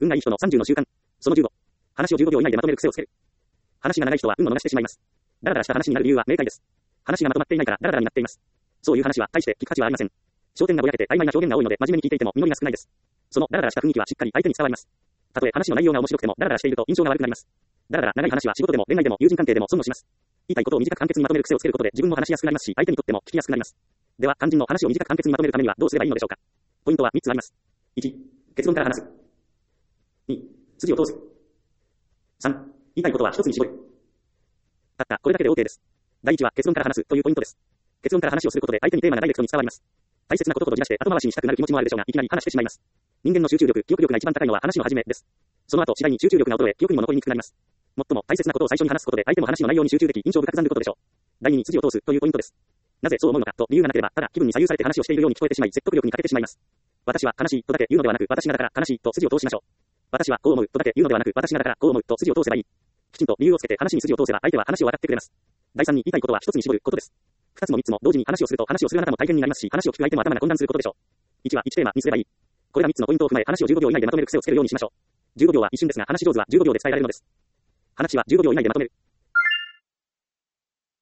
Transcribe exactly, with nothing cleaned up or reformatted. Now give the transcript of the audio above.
運がいい人のさんじゅうの習慣。そのじゅうご。話をじゅうごびょう以内でまとめる癖をつける。話が長い人は運を逃してしまいます。ダラダラした話になる理由は明快です。話がまとまっていないからダラダラになっています。そういう話は大して聞く価値はありません。焦点がぼやけて曖昧な表現が多いので真面目に聞いていても実りが少ないです。そのダラダラした雰囲気はしっかり相手に伝わります。たとえ話の内容が面白くてもダラダラしていると印象が悪くなります。ダラダラ長い話は仕事でも恋愛でも友人関係でも損をします。言いたいことを短く簡潔にまとめる癖をつけることで自分も話しやすくなりますし、相手にとっても聞きやすくなります。では、肝心の話を短く簡潔にまとめるためにはどうすればいいのでしょうか。ポイントはみっつあります。いち、結論から話す。に、筋を通す。さん、言いたいことは一つに絞る。たったこれだけで OK です。だいいちは結論から話すというポイントです。結論から話をすることで相手にテーマがダイレクトに伝わります。大切なこととじらして後回しにしたくなる気持ちもあるでしょうが、いきなり話してしまいます。人間の集中力、記憶力が一番高いのは話の始めです。その後、次第に集中力が衰え、記憶にも残りにくくなります。最も大切なことを最初に話すことで相手も話の内容に集中でき、印象深く感じることでしょう。だいにに筋を通すというポイントです。なぜそう思うのかと理由がなければ、ただ気分に左右されて話をしているように聞こえてしまい、説得力に欠けてしまいます。私は悲しいとだけ言うのではなく、私がだから悲しいと筋を通しましょう。私はこう思うとだけ言うのではなく、私がだからこう思うと筋を通せばいい。きちんと理由をつけて話に筋を通せば相手は話を分かってくれます。だいさんに言いたいことは一つに絞ることです。二つも三つも同時に話をすると話をするあなたも大変になりますし、話を聞く相手も頭が混乱することでしょう。いちはいちテーマにすればいい。これらみっつのポイントを踏まえ話をじゅうごびょう以内でまとめる癖をつけるようにしましょう。じゅうごびょうは一瞬ですが話上手はじゅうごびょうで伝えられるのです。話はじゅうごびょう以内でまとめる。